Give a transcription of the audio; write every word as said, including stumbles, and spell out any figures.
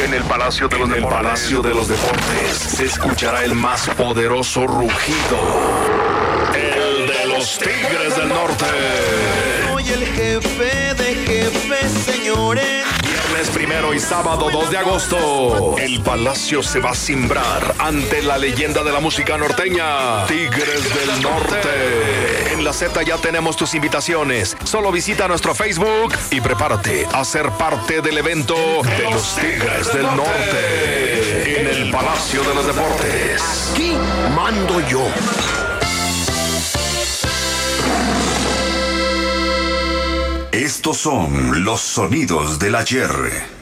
En el Palacio de los En el Deportes. Palacio de los Deportes se escuchará el más poderoso rugido. El de los Tigres del Norte. Soy el jefe de jefes, señores. Viernes primero y sábado dos de agosto. El Palacio se va a cimbrar ante la leyenda de la música norteña, Tigres del Norte. En la Z ya tenemos tus invitaciones. Solo visita nuestro Facebook y prepárate a ser parte del evento de los Tigres del Norte. En el Palacio de los Deportes. Aquí mando yo. Estos son los sonidos del ayer.